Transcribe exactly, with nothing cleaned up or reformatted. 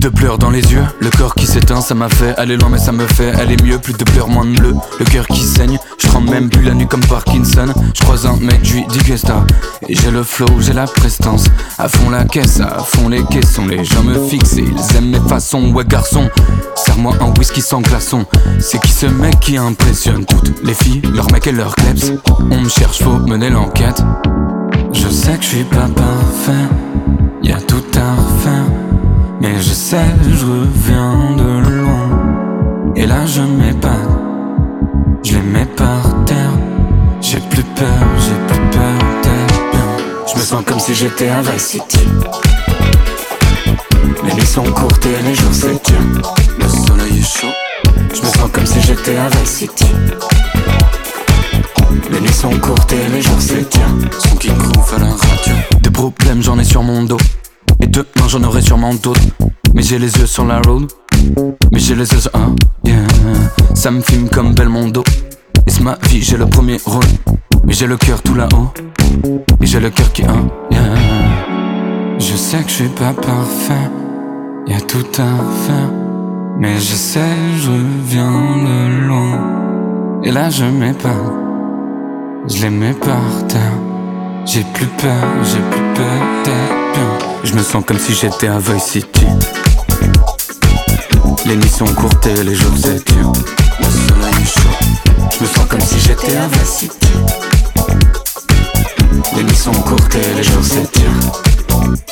de pleurs dans les yeux, le corps qui s'éteint, ça m'a fait aller loin mais ça me fait aller mieux. Plus de pleurs, moins de bleu, le cœur qui saigne. Je tremble même plus la nuit comme Parkinson. Je croise un mec, je lui dis que ça. Et j'ai le flow, j'ai la prestance. À fond la caisse, à fond les caissons. Les gens me fixent et ils aiment mes façons. Ouais garçon, serre-moi un whisky sans glaçon. C'est qui ce mec qui impressionne toutes les filles, leurs mecs et leurs kleps. On me cherche, faut mener l'enquête. Je sais que je suis pas parfait, y'a tout à refaire. Mais je sais, je reviens de loin. Et là je m'épate, je les mets par terre. J'ai plus peur, j'ai plus peur d'être bien. Je me sens comme si j'étais à Vice City. Les nuits sont courtes et les jours s'étirent. Le soleil est chaud. Je me sens comme si j'étais à Vice City. Les nuits sont courtes et les jours s'étirent. Son qui groove à la radio. Des problèmes j'en ai sur mon dos. Et demain j'en aurai sûrement d'autres. Mais j'ai les yeux sur la road. Mais j'ai les yeux sur un, yeah. Ça me filme comme Belmondo. Et c'est ma vie, j'ai le premier rôle. Mais j'ai le cœur tout là-haut. Et j'ai le cœur qui un, yeah. Je sais que je suis pas parfait, y'a tout à faire. Mais je sais, je reviens de loin. Et là je m'épate, je les mets par terre. J'ai plus peur, j'ai plus peur d'être bien. Je me sens comme si j'étais à Vice City. Les nuits sont courtes et les jours s'étirent. Le soleil est chaud. Je me sens comme si j'étais à Vice City. Les nuits sont courtes et les jours s'étirent.